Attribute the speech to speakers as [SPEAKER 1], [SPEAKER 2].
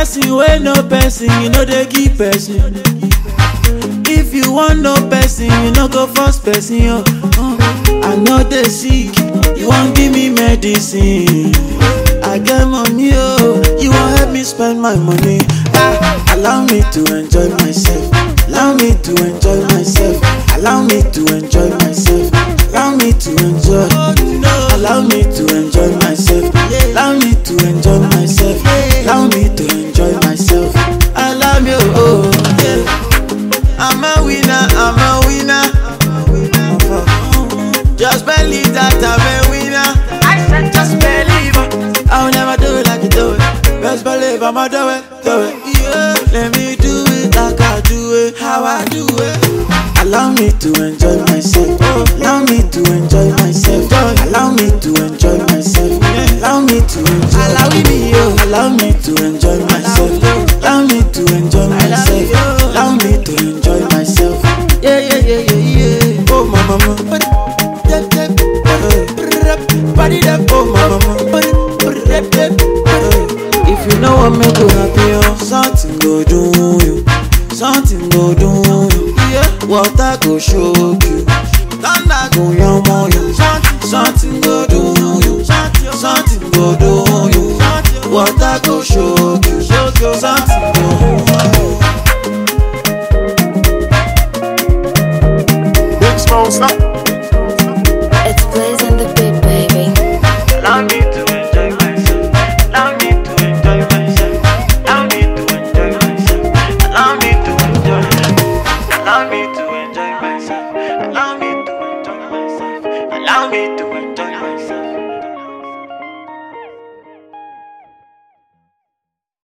[SPEAKER 1] person wey no person, you know they give person. If you want no person, you no go force person. I know they sick, you won't give me medicine. I get money, you won't help me spend my money. Allow me to enjoy myself. Allow me to enjoy myself. Allow me to enjoy myself. Allow me to enjoy. Allow me to enjoy myself. Allow me to enjoy myself. Allow me to enjoy myself. Allow me, yeah. I'm a winner, I'm a winner. Just believe that I'm a winner. I said just believe. I'll never do it like you do it. Best believe I'ma do it, do it. Yeah. Let me do it like I do it, how I do it. Allow me to enjoy myself. Allow me to enjoy myself. Allow me to enjoy myself. Allow me to enjoy. Allow me to enjoy myself. Allow me to enjoy myself. Allow me to enjoy myself. Yeah, yeah, yeah, yeah, yeah. Oh my mama. Body that oh my mama. If you know what make you happy, something go do you. Something go do you. Water go shock you. Thunder go yam on you. Something go do you. Something go do you. Water go shock you. Something go do you.
[SPEAKER 2] Big Smoke, stop.
[SPEAKER 3] It's blazing the beat, baby.
[SPEAKER 1] Allow me to enjoy myself. Allow me to enjoy myself. Allow me to enjoy myself. Allow me to enjoy. Allow me to enjoy myself. Allow me to enjoy myself. Allow me to